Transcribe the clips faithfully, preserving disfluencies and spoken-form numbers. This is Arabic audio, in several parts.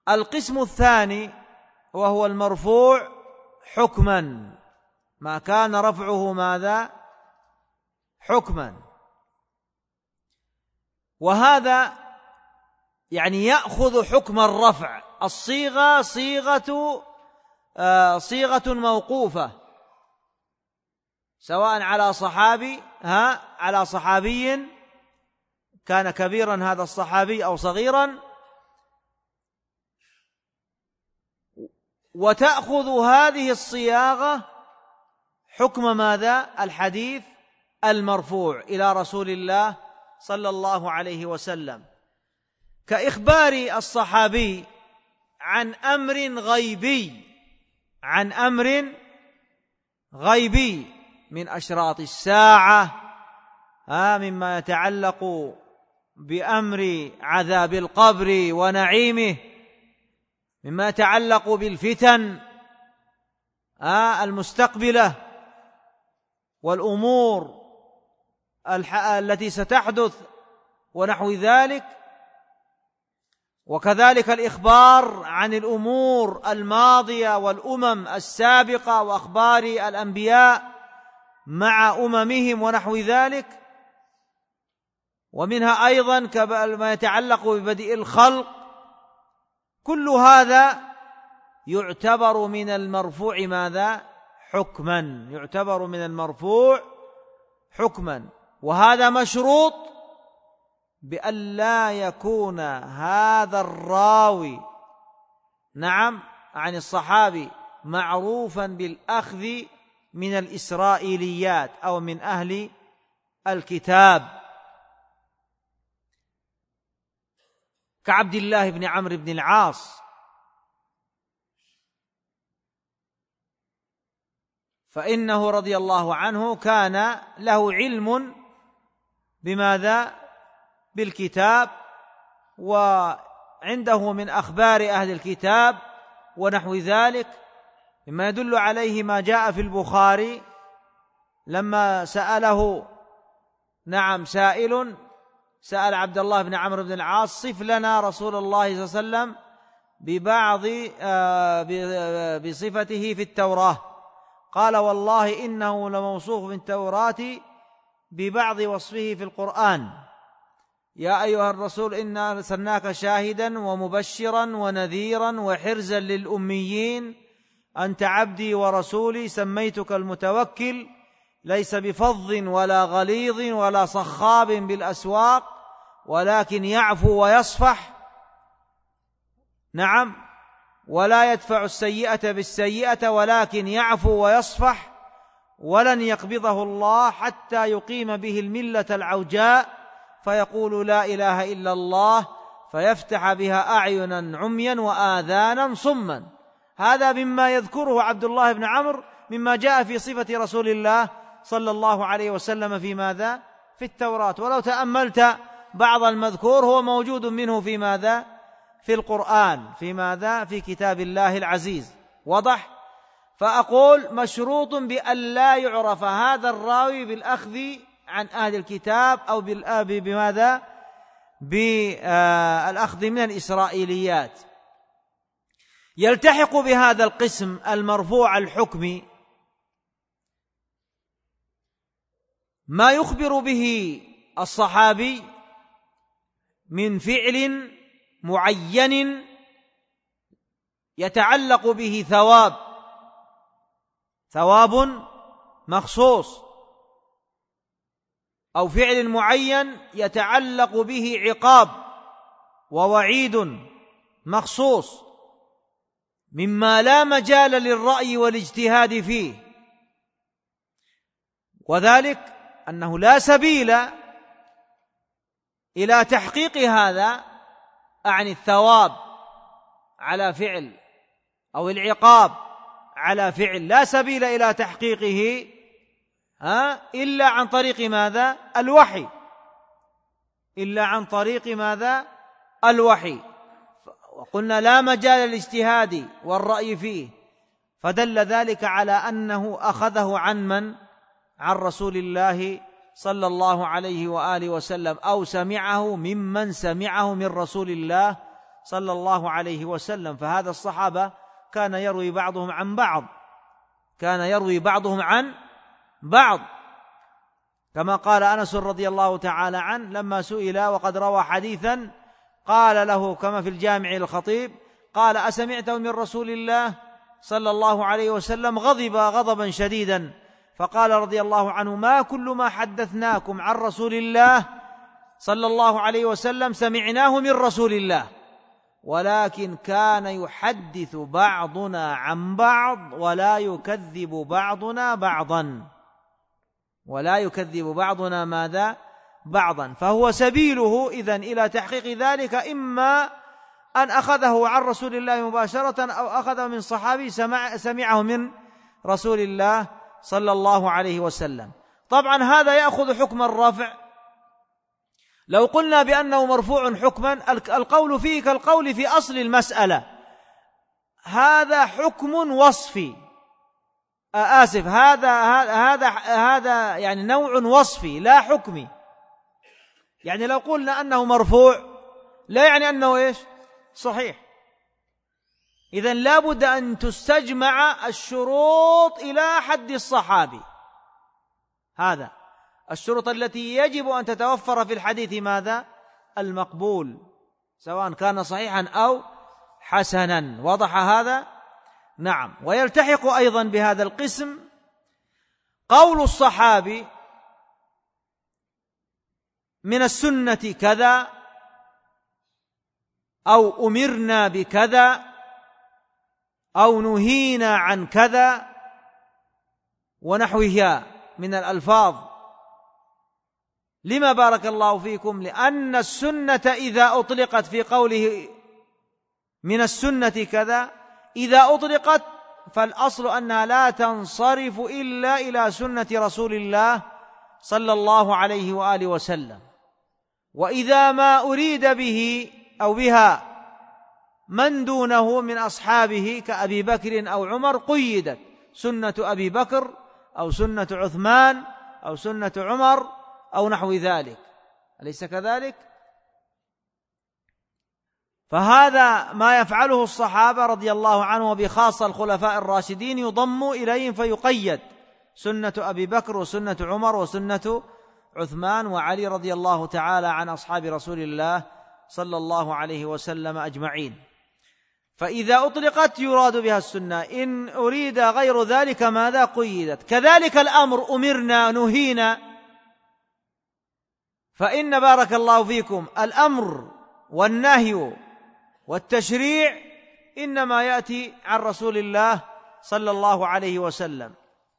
القسم الثاني وهو المرفوع حكما، ما كان رفعه ماذا؟ حكما. وهذا يعني يأخذ حكم الرفع. الصيغة صيغة آه صيغة موقوفة، سواء على صحابي ها على صحابي كان كبيرا هذا الصحابي أو صغيرا، وتأخذ هذه الصياغة حكم ماذا؟ الحديث المرفوع إلى رسول الله صلى الله عليه وسلم، كإخبار الصحابي عن أمر غيبي عن أمر غيبي من أشراط الساعة، ها مما يتعلق بأمر عذاب القبر ونعيمه، مما يتعلق بالفتن ها المستقبلة والأمور التي ستحدث ونحو ذلك، وكذلك الإخبار عن الأمور الماضية والأمم السابقة وأخبار الأنبياء مع أممهم ونحو ذلك. ومنها أيضا ما يتعلق ببدء الخلق. كل هذا يعتبر من المرفوع ماذا؟ حكما، يعتبر من المرفوع حكما. وهذا مشروط بأن لا يكون هذا الراوي نعم عن الصحابي معروفا بالأخذ من الإسرائيليات أو من أهل الكتاب، كعبد الله بن عمرو بن العاص، فإنه رضي الله عنه كان له علم بماذا؟ بالكتاب، وعنده من أخبار أهل الكتاب ونحو ذلك، مما يدل عليه ما جاء في البخاري لما سأله نعم سائل سأل عبد الله بن عمرو بن العاص: صف لنا رسول الله صلى الله عليه وسلم ببعض بصفته في التوراة. قال: والله إنه لموصوف في التوراة ببعض وصفه في القرآن. يا أيها الرسول إنا أرسلناك شاهدا ومبشرا ونذيرا وحرزا للأميين، أنت عبدي ورسولي، سميتك المتوكل، ليس بفظ ولا غليظ ولا صخاب بالأسواق، ولكن يعفو ويصفح، نعم، ولا يدفع السيئة بالسيئة ولكن يعفو ويصفح، ولن يقبضه الله حتى يقيم به الملة العوجاء فيقول لا إله إلا الله، فيفتح بها أعينا عميا وآذانا صما. هذا مما يذكره عبد الله بن عمرو مما جاء في صفة رسول الله صلى الله عليه وسلم في ماذا؟ في التوراة. ولو تأملت بعض المذكور هو موجود منه في ماذا؟ في القرآن، في ماذا؟ في كتاب الله العزيز. وضح؟ فأقول مشروط بأن لا يعرف هذا الراوي بالأخذ عن أهل الكتاب أو بماذا؟ بالأخذ من الإسرائيليات. يلتحق بهذا القسم المرفوع الحكمي ما يخبر به الصحابي من فعل معين يتعلق به ثواب ثواب مخصوص، أو فعل معين يتعلق به عقاب ووعيد مخصوص، مما لا مجال للرأي والاجتهاد فيه، وذلك أنه لا سبيل إلى تحقيق هذا عن الثواب على فعل أو العقاب على فعل، لا سبيل إلى تحقيقه ها إلا عن طريق ماذا؟ الوحي، إلا عن طريق ماذا؟ الوحي. وقلنا لا مجال للاجتهاد والرأي فيه، فدل ذلك على أنه أخذه عن من؟ عن رسول الله صلى الله عليه وآله وسلم، أو سمعه ممن سمعه من رسول الله صلى الله عليه وسلم. فهذا الصحابة كان يروي بعضهم عن بعض كان يروي بعضهم عن بعض كما قال أنس رضي الله تعالى عنه لما سئل وقد روى حديثا قال له كما في الجامع الخطيب قال: أسمعته من رسول الله صلى الله عليه وسلم؟ غضب غضبا شديدا، فقال رضي الله عنه: ما كل ما حدثناكم عن رسول الله صلى الله عليه وسلم سمعناه من رسول الله، ولكن كان يحدث بعضنا عن بعض ولا يكذب بعضنا بعضا ولا يكذب بعضنا ماذا بعضا. فهو سبيله إذن إلى تحقيق ذلك إما أن أخذه عن رسول الله مباشرة أو أخذه من صحابي سمع سمعه من رسول الله صلى الله عليه وسلم. طبعا هذا يأخذ حكم الرفع. لو قلنا بأنه مرفوع حكما القول فيه كالقول في أصل المسألة، هذا حكم وصفي، آسف هذا هذا هذا يعني نوع وصفي لا حكمي. يعني لو قلنا أنه مرفوع لا يعني أنه إيش صحيح. إذن لا بد أن تستجمع الشروط إلى حد الصحابي، هذا الشروط التي يجب أن تتوفر في الحديث ماذا المقبول، سواء كان صحيحا أو حسنا. وضح هذا؟ نعم. ويلتحق أيضا بهذا القسم قول الصحابي من السنة كذا أو أمرنا بكذا أو نهينا عن كذا ونحوها من الألفاظ. لما بارك الله فيكم؟ لأن السنة إذا أطلقت في قوله من السنة كذا، إذا أطلقت فالأصل أنها لا تنصرف إلا إلى سنة رسول الله صلى الله عليه وآله وسلم. وإذا ما أريد به أو بها من دونه من أصحابه كأبي بكر أو عمر قيدت سنة أبي بكر أو سنة عثمان أو سنة عمر أو نحو ذلك، أليس كذلك؟ فهذا ما يفعله الصحابة رضي الله عنهم وبخاصة الخلفاء الراشدين، يضم إليهم فيقيد سنة أبي بكر وسنة عمر وسنة عثمان وعلي رضي الله تعالى عن أصحاب رسول الله صلى الله عليه وسلم أجمعين. فإذا أطلقت يراد بها السنة، إن أريد غير ذلك ماذا قيدت. كذلك الأمر أمرنا نهينا، فإن بارك الله فيكم الأمر والنهي والتشريع إنما يأتي عن رسول الله صلى الله عليه وسلم،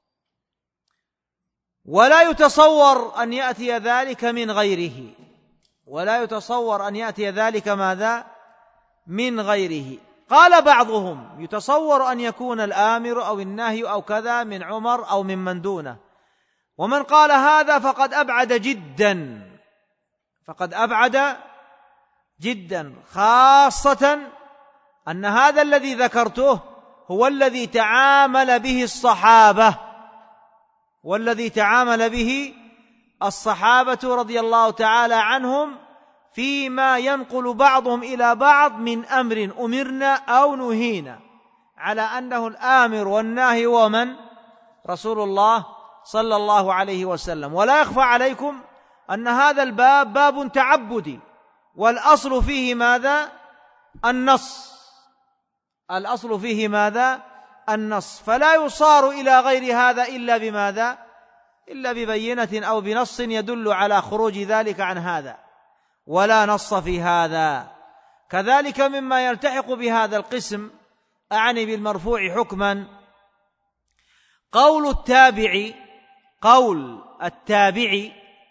ولا يتصور أن يأتي ذلك من غيره ولا يتصور أن يأتي ذلك ماذا من غيره. قال بعضهم يتصور أن يكون الآمر أو النهي أو كذا من عمر أو ممن دونه، ومن قال هذا فقد أبعد جدا فقد أبعد جدا خاصة أن هذا الذي ذكرته هو الذي تعامل به الصحابة والذي تعامل به الصحابة رضي الله تعالى عنهم فيما ينقل بعضهم إلى بعض من أمر أمرنا أو نهينا، على أنه الآمر والناهي ومن رسول الله صلى الله عليه وسلم. ولا يخفى عليكم أن هذا الباب باب تعبدي، والأصل فيه ماذا النص الأصل فيه ماذا النص فلا يصار إلى غير هذا إلا بماذا إلا ببينة أو بنص يدل على خروج ذلك عن هذا، ولا نص في هذا. كذلك مما يلتحق بهذا القسم، أعني بالمرفوع حكما، قول التابع قول التابع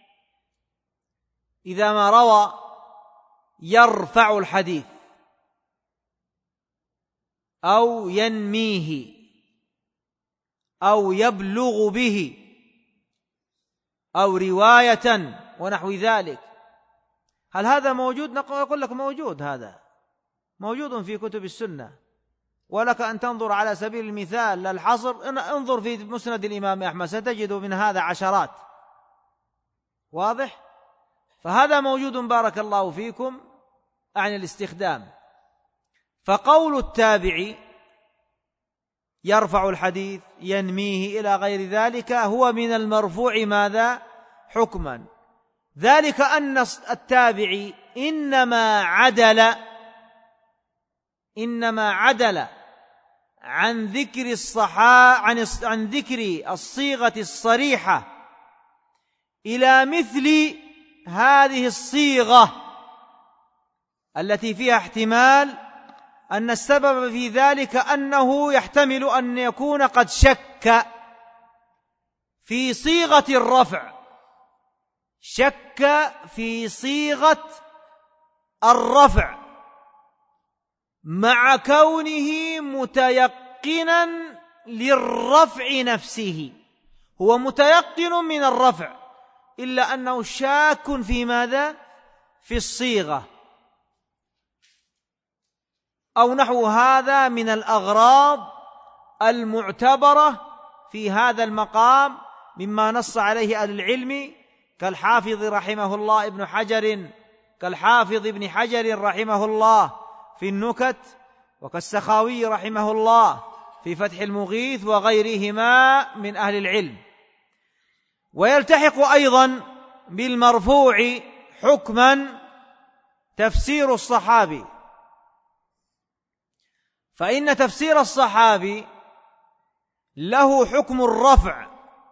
إذا ما روى يرفع الحديث أو ينميه أو يبلغ به أو رواية ونحو ذلك. هل هذا موجود؟ نقول لك موجود، هذا موجود في كتب السنة، ولك أن تنظر على سبيل المثال للحصر، انظر في مسند الإمام أحمد ستجد من هذا عشرات. واضح؟ فهذا موجود بارك الله فيكم عن الاستخدام. فقول التابع يرفع الحديث ينميه إلى غير ذلك هو من المرفوع ماذا؟ حكما، ذلك أن التابعي إنما عدل إنما عدل عن ذكر الصحا عن عن ذكر الصيغة الصريحة إلى مثل هذه الصيغة التي فيها احتمال أن السبب في ذلك أنه يحتمل أن يكون قد شك في صيغة الرفع، شك في صيغة الرفع مع كونه متيقنا للرفع نفسه، هو متيقن من الرفع إلا أنه شاك في ماذا؟ في الصيغة، أو نحو هذا من الأغراض المعتبرة في هذا المقام مما نص عليه أهل العلم كالحافظ رحمه الله ابن حجر كالحافظ ابن حجر رحمه الله في النكت، وكالسخاوي رحمه الله في فتح المغيث وغيرهما من أهل العلم. ويلتحق أيضا بالمرفوع حكما تفسير الصحابي، فإن تفسير الصحابي له حكم الرفع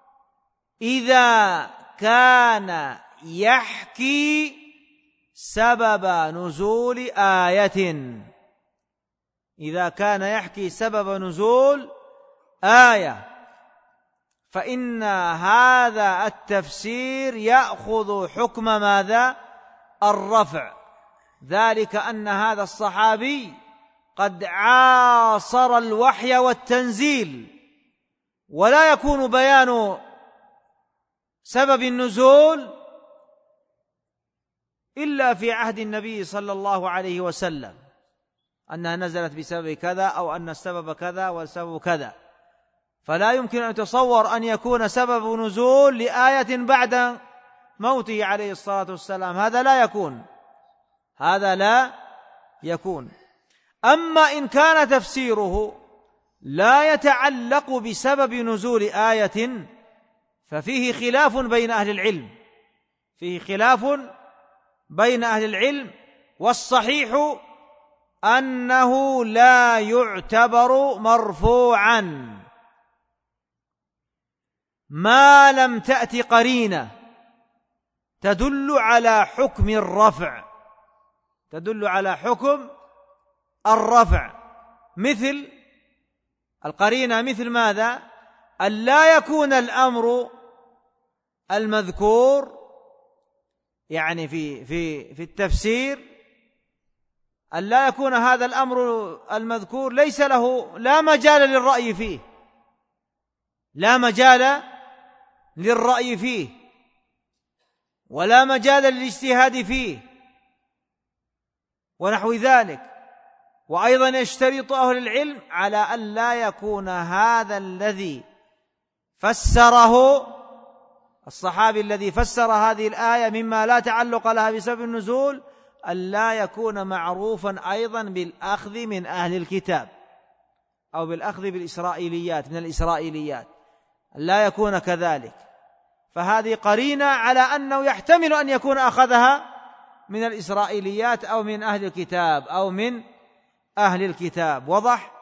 إذا كان يحكي سبب نزول آية إذا كان يحكي سبب نزول آية فإن هذا التفسير يأخذ حكم ماذا؟ الرفع، ذلك أن هذا الصحابي قد عاصر الوحي والتنزيل، ولا يكون بيان سبب النزول إلا في عهد النبي صلى الله عليه وسلم، أنها نزلت بسبب كذا أو أن السبب كذا والسبب كذا، فلا يمكن أن يتصور أن يكون سبب نزول لآية بعد موته عليه الصلاة والسلام، هذا لا يكون هذا لا يكون. أما إن كان تفسيره لا يتعلق بسبب نزول آية ففيه خلاف بين أهل العلم فيه خلاف بين أهل العلم والصحيح أنه لا يعتبر مرفوعا ما لم تأت قرينة تدل على حكم الرفع تدل على حكم الرفع مثل القرينة، مثل ماذا؟ أن لا يكون الأمر المذكور يعني في في في التفسير، أن لا يكون هذا الأمر المذكور ليس له لا مجال للرأي فيه لا مجال للرأي فيه ولا مجال للاجتهاد فيه ونحو ذلك. وأيضا يشترط أهل العلم على أن لا يكون هذا الذي فسره الصحابي الذي فسر هذه الآية مما لا تعلق لها بسبب النزول، أن لا يكون معروفا أيضا بالأخذ من أهل الكتاب أو بالأخذ بالإسرائيليات من الإسرائيليات، أن لا يكون كذلك، فهذه قرينة على أنه يحتمل أن يكون أخذها من الإسرائيليات أو من أهل الكتاب أو من أهل الكتاب. وضح؟